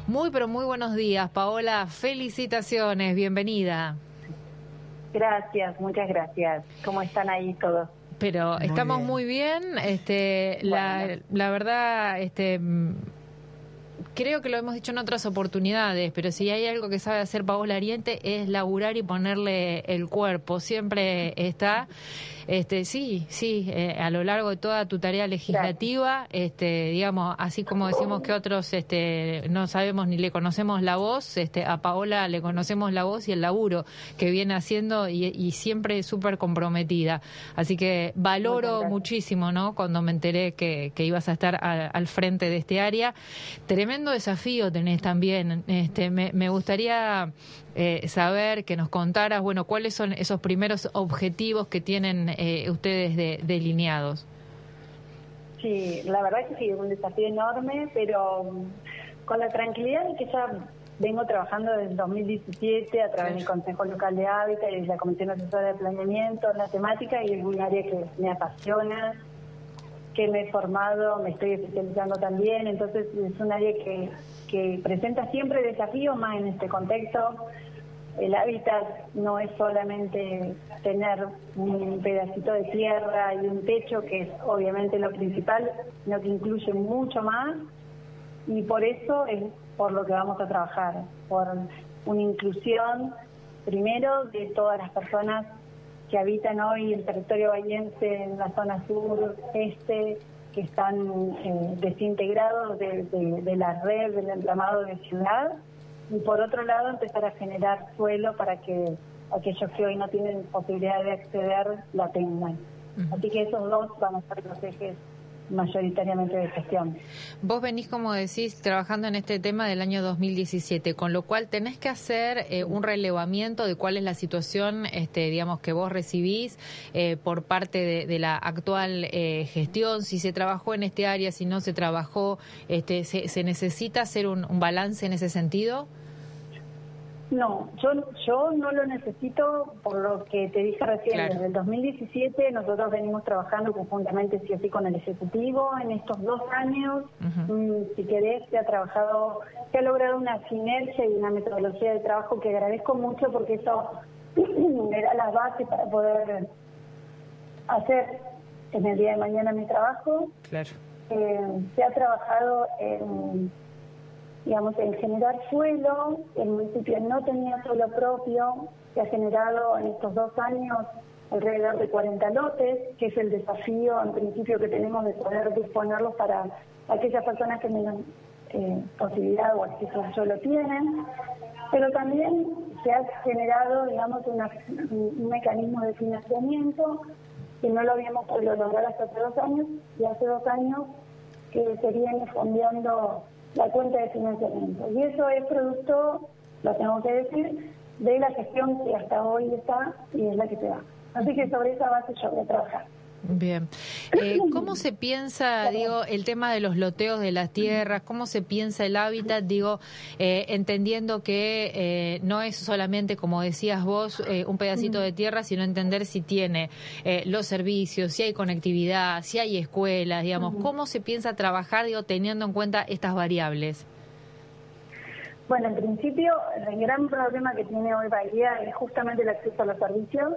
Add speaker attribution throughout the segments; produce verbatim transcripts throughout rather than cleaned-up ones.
Speaker 1: Muy, pero muy buenos días, Paola. Felicitaciones, bienvenida.
Speaker 2: Gracias, muchas gracias. ¿Cómo están ahí todos?
Speaker 1: Pero
Speaker 3: Muy
Speaker 1: estamos
Speaker 3: bien.
Speaker 1: muy bien. Este,
Speaker 2: Bueno.
Speaker 1: la, la verdad, este, creo que lo hemos dicho en otras oportunidades, pero si hay algo que sabe hacer Paola Ariente es laburar y ponerle el cuerpo. Siempre está. Este, sí, sí, eh, a lo largo de toda tu tarea legislativa, este, digamos, así como decimos que otros este, no sabemos ni le conocemos la voz, este, a Paola le conocemos la voz y el laburo que viene haciendo y, y siempre súper comprometida. Así que valoro muchísimo, ¿no? Cuando me enteré que, que ibas a estar a, al frente de este área. Tremendo desafío tenés también. Este, me, me gustaría eh, saber, que nos contaras, bueno, cuáles son esos primeros objetivos que tienen Eh, ustedes de, delineados.
Speaker 2: Sí, la verdad que sí, es un desafío enorme, pero um, con la tranquilidad de que ya vengo trabajando desde el dos mil diecisiete a través del Consejo Local de Hábitat y de la Comisión Asesora de Planeamiento, la temática, y es un área que me apasiona, que me he formado, me estoy especializando también, entonces es un área que, que presenta siempre desafíos más en este contexto. El hábitat no es solamente tener un pedacito de tierra y un techo, que es obviamente lo principal, sino que incluye mucho más, y por eso es por lo que vamos a trabajar, por una inclusión, primero, de todas las personas que habitan hoy el territorio bahiense en la zona sur, este, que están eh, desintegrados de, de, de la red del entramado de ciudad. Y por otro lado, empezar a generar suelo para que aquellos que hoy no tienen posibilidad de acceder la tengan. Uh-huh. Así que esos dos van a ser los ejes mayoritariamente de gestión.
Speaker 1: Vos venís, como decís, trabajando en este tema del año dos mil diecisiete, con lo cual tenés que hacer eh, un relevamiento de cuál es la situación, este, digamos, que vos recibís eh, por parte de, de la actual eh, gestión, si se trabajó en este área, si no se trabajó, este, se, ¿se necesita hacer un, un balance en ese sentido?
Speaker 2: No, yo yo no lo necesito, por lo que te dije recién. Claro. Desde el dos mil diecisiete nosotros venimos trabajando conjuntamente, sí o sí, con el Ejecutivo. En estos dos años, uh-huh. mmm, si querés, se ha trabajado, se ha logrado una sinergia y una metodología de trabajo que agradezco mucho, porque eso me da las bases para poder hacer en el día de mañana mi trabajo.
Speaker 1: Claro.
Speaker 2: Eh, se ha trabajado en... digamos, en generar suelo. El municipio no tenía suelo propio, se ha generado en estos dos años alrededor de cuarenta lotes, que es el desafío en principio que tenemos de poder disponerlos para aquellas personas que menos eh, posibilidad o acceso al suelo tienen, pero también se ha generado, digamos, una, un mecanismo de financiamiento que no lo habíamos podido lograr hasta hace dos años, y hace dos años que se viene fondeando la cuenta de financiamiento. Y eso es producto, lo tengo que decir, de la gestión que hasta hoy está y es la que se da. Así que sobre esa base yo voy a trabajar.
Speaker 1: Bien. Eh, ¿Cómo se piensa, digo, el tema de los loteos de las tierras? ¿Cómo se piensa el hábitat? Digo, eh, entendiendo que eh, no es solamente, como decías vos, eh, un pedacito de tierra, sino entender si tiene eh, los servicios, si hay conectividad, si hay escuelas, digamos. ¿Cómo se piensa trabajar, digo, teniendo en cuenta estas variables?
Speaker 2: Bueno, en principio, el gran problema que tiene hoy Bahía es justamente el acceso a los servicios.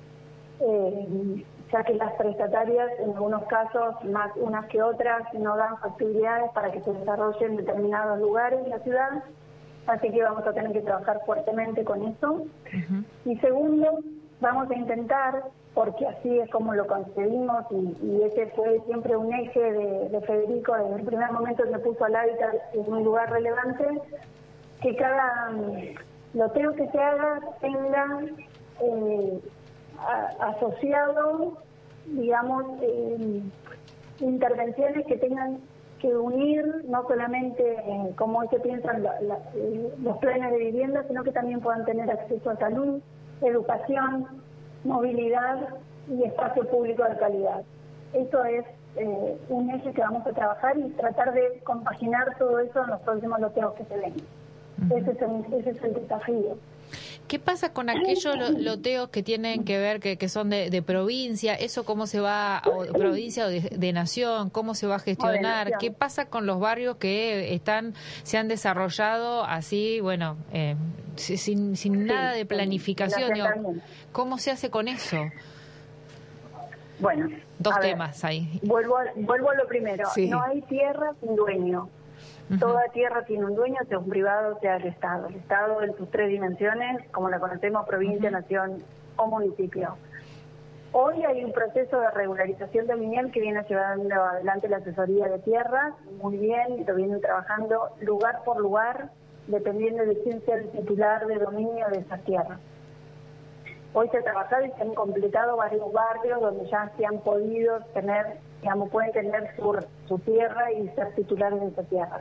Speaker 2: Eh, ya que las prestatarias, en algunos casos, más unas que otras, no dan facilidades para que se desarrollen en determinados lugares de la ciudad, así que vamos a tener que trabajar fuertemente con eso. Uh-huh. Y segundo, vamos a intentar, porque así es como lo concebimos, y, y ese fue siempre un eje de, de Federico, desde el primer momento que puso al hábitat en un lugar relevante, que cada um, loteo que se haga tenga eh, a, asociado, digamos, eh, intervenciones que tengan que unir no solamente eh, como se piensan la, la, eh, los planes de vivienda, sino que también puedan tener acceso a salud, educación, movilidad y espacio público de calidad. Eso es eh, un eje que vamos a trabajar y tratar de compaginar todo eso en los próximos loteos que se ven. Uh-huh. Ese es el, ese es el desafío.
Speaker 1: ¿Qué pasa con aquellos loteos que tienen que ver, que, que son de, de provincia? ¿Eso cómo se va, o de provincia o de, de nación? ¿Cómo se va a gestionar? ¿Qué pasa con los barrios que están se han desarrollado así, bueno, eh, sin, sin sí, nada de planificación? Digo, ¿cómo se hace con eso?
Speaker 2: Bueno,
Speaker 1: dos temas ver, ahí.
Speaker 2: Vuelvo a, vuelvo a lo primero. Sí. No hay tierra sin dueño. Uh-huh. Toda tierra tiene un dueño, sea un privado, sea el Estado. El Estado en sus tres dimensiones, como la conocemos, provincia, uh-huh. nación o municipio. Hoy hay un proceso de regularización dominial que viene llevando adelante la asesoría de tierras, muy bien, lo vienen trabajando lugar por lugar, dependiendo de quién sea el titular de dominio de esas tierras. Hoy se ha trabajado y se han completado varios barrios donde ya se han podido tener, digamos, pueden tener su, su tierra y ser titulares de esa tierra.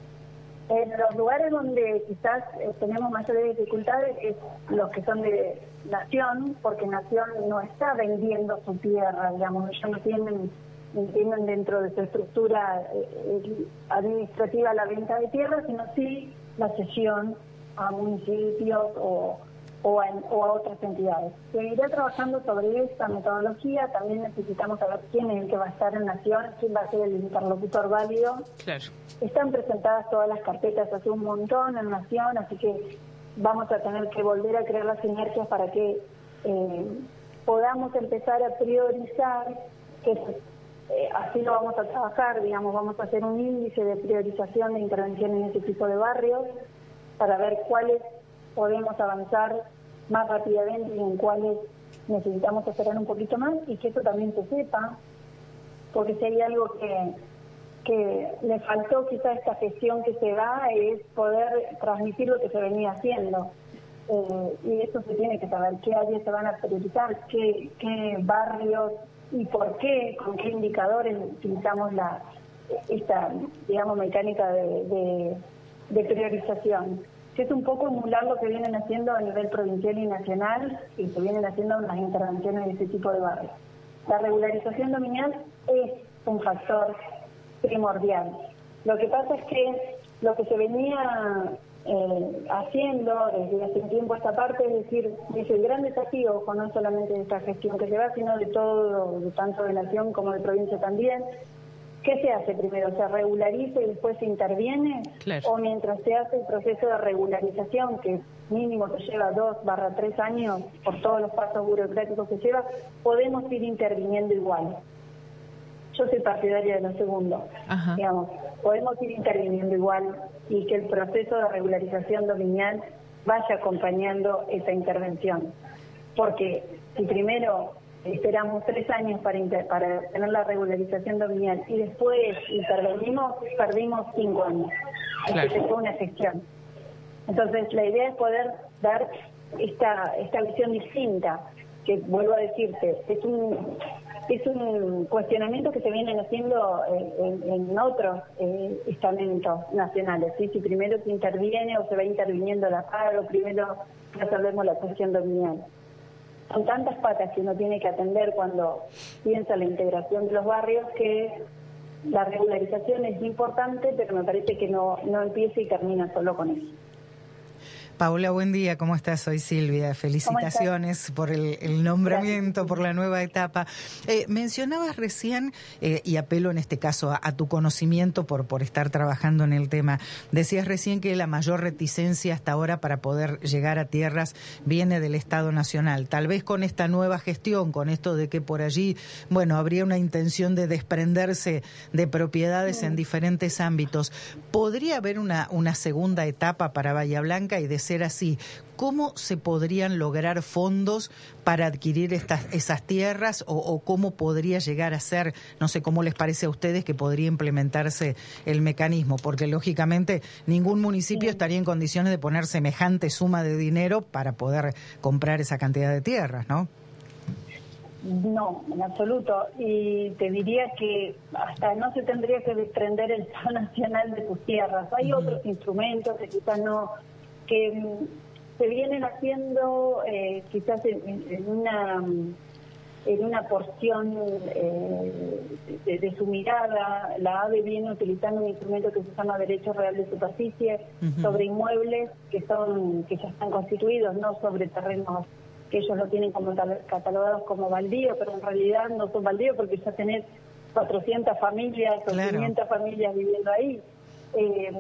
Speaker 2: En los lugares donde quizás eh, tenemos mayores dificultades es los que son de nación, porque nación no está vendiendo su tierra, digamos, ellos no tienen, no tienen dentro de su estructura eh, administrativa la venta de tierra, sino sí la cesión a municipios o O a, o a otras entidades. Seguirá trabajando sobre esta metodología. También necesitamos saber quién es el que va a estar en Nación, quién va a ser el interlocutor válido.
Speaker 1: Claro.
Speaker 2: Están presentadas todas las carpetas hace un montón en Nación, así que vamos a tener que volver a crear las sinergias para que eh, podamos empezar a priorizar, que eh, así lo vamos a trabajar, digamos, vamos a hacer un índice de priorización de intervención en ese tipo de barrios para ver cuáles podemos avanzar más rápidamente y en cuáles necesitamos esperar un poquito más, y que eso también se sepa, porque si hay algo que, que le faltó quizá a esta gestión que se da es poder transmitir lo que se venía haciendo. Eh, y eso se tiene que saber, qué áreas se van a priorizar, qué, qué barrios y por qué, con qué indicadores utilizamos la esta, digamos, mecánica de, de, de priorización. Que es un poco emular lo que vienen haciendo a nivel provincial y nacional, y se vienen haciendo las intervenciones de este tipo de barrios. La regularización dominial es un factor primordial. Lo que pasa es que lo que se venía eh, haciendo desde hace un tiempo esta parte, es decir, es el gran desafío, ojo, no solamente de esta gestión que se va, sino de todo, de tanto de nación como de provincia también. ¿Qué se hace primero? ¿Se regulariza y después se interviene?
Speaker 1: Claro.
Speaker 2: ¿O mientras se hace el proceso de regularización, que mínimo que lleva dos barra tres años por todos los pasos burocráticos que lleva, podemos ir interviniendo igual? Yo soy partidaria de lo segundo.
Speaker 1: Ajá.
Speaker 2: Digamos, podemos ir interviniendo igual y que el proceso de regularización dominial vaya acompañando esa intervención. Porque si primero esperamos tres años para, inter, para tener la regularización dominial y después intervenimos, perdimos cinco años.
Speaker 1: Claro.
Speaker 2: Es que fue una gestión. Entonces, la idea es poder dar esta esta visión distinta, que vuelvo a decirte, es un es un cuestionamiento que se vienen haciendo en, en, en otros eh, estamentos nacionales. ¿Sí? Si primero se interviene o se va interviniendo la paro, primero resolvemos la cuestión dominial. Son tantas patas que uno tiene que atender cuando piensa la integración de los barrios, que la regularización es importante, pero me parece que no, no empieza y termina solo con eso.
Speaker 3: Paula, buen día, ¿cómo estás? Soy Silvia, felicitaciones por el, el nombramiento, Gracias. Por la nueva etapa. Eh, mencionabas recién, eh, y apelo en este caso a, a tu conocimiento por, por estar trabajando en el tema, decías recién que la mayor reticencia hasta ahora para poder llegar a tierras viene del Estado Nacional. Tal vez con esta nueva gestión, con esto de que por allí, bueno, habría una intención de desprenderse de propiedades sí. en diferentes ámbitos, ¿podría haber una, una segunda etapa para Bahía Blanca? Y de ser así, ¿cómo se podrían lograr fondos para adquirir estas esas tierras o, o cómo podría llegar a ser, no sé, cómo les parece a ustedes que podría implementarse el mecanismo? Porque lógicamente ningún municipio estaría en condiciones de poner semejante suma de dinero para poder comprar esa cantidad de tierras, ¿no?
Speaker 2: No, en absoluto. Y te diría que hasta no se tendría que desprender el Estado Nacional de sus tierras. Hay uh-huh. otros instrumentos que quizás no... que se vienen haciendo eh, quizás en, en una en una porción eh, de, de su mirada. La AVE viene utilizando un instrumento que se llama Derecho Real de Superficie uh-huh. sobre inmuebles que son que ya están constituidos, no sobre terrenos que ellos lo tienen como tal, catalogados como baldío, pero en realidad no son baldíos porque ya tenés cuatrocientas familias o claro. quinientas familias viviendo ahí. Eh,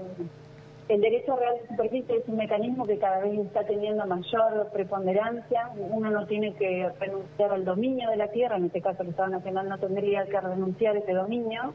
Speaker 2: el derecho real de superficie es un mecanismo que cada vez está teniendo mayor preponderancia. Uno no tiene que renunciar al dominio de la tierra, en este caso el Estado Nacional no tendría que renunciar a ese dominio,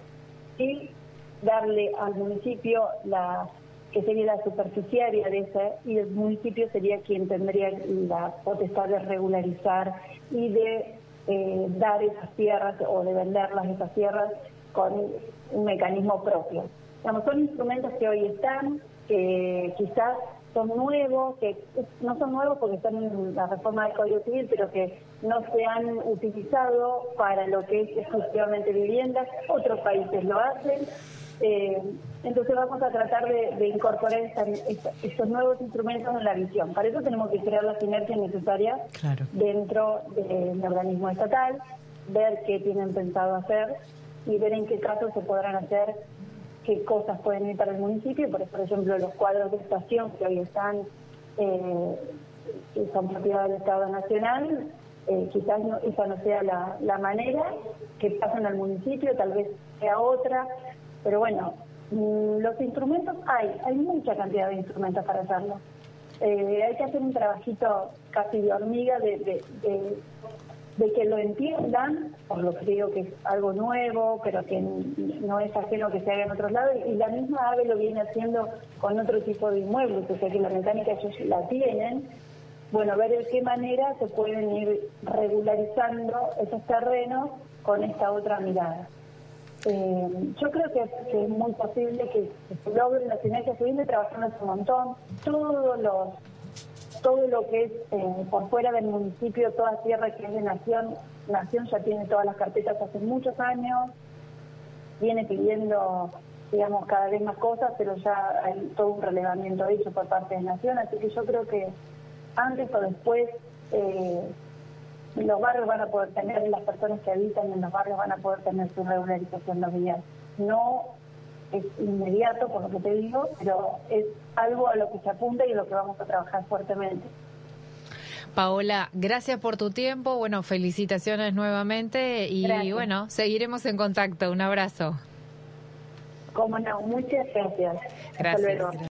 Speaker 2: y darle al municipio la que sería la superficiaria de ese, y el municipio sería quien tendría la potestad de regularizar y de eh, dar esas tierras o de venderlas esas tierras con un mecanismo propio. Digamos, son instrumentos que hoy están, que quizás son nuevos, que no son nuevos porque están en la reforma del Código Civil, pero que no se han utilizado para lo que es exclusivamente viviendas. Otros países lo hacen. Eh, entonces vamos a tratar de, de incorporar esta, esta, estos nuevos instrumentos en la visión. Para eso tenemos que crear las sinergias necesarias claro. dentro del organismo estatal, ver qué tienen pensado hacer y ver en qué casos se podrán hacer, qué cosas pueden ir para el municipio. Por, por ejemplo, los cuadros de estación que hoy están, eh, que son propiedad del Estado Nacional, eh, quizás no, esa no sea la, la manera que pasen al municipio, tal vez sea otra. Pero bueno, los instrumentos hay, hay mucha cantidad de instrumentos para hacerlo. Eh, hay que hacer un trabajito casi de hormiga de, de, de, de que lo entiendan, por lo que digo que es algo nuevo, pero que no es ajeno que se haga en otros lados, y la misma AVE lo viene haciendo con otro tipo de inmuebles, o sea que la mecánica ellos la tienen. Bueno, ver de qué manera se pueden ir regularizando esos terrenos con esta otra mirada. Eh, yo creo que, que es muy posible que, que se logre la sinergia. Se viene trabajando hace un montón. Todo, los, todo lo que es eh, por fuera del municipio, toda tierra que es de Nación, Nación ya tiene todas las carpetas hace muchos años. Viene pidiendo, digamos, cada vez más cosas, pero ya hay todo un relevamiento hecho por parte de Nación. Así que yo creo que antes o después eh, los barrios van a poder tener, las personas que habitan en los barrios van a poder tener su regularización vial. No es inmediato, por lo que te digo, pero es algo a lo que se apunta y a lo que vamos a trabajar fuertemente.
Speaker 1: Paola, gracias por tu tiempo, bueno, felicitaciones nuevamente y gracias. Bueno, seguiremos en contacto. Un abrazo.
Speaker 2: Cómo no, muchas gracias.
Speaker 1: Gracias.
Speaker 2: Hasta luego.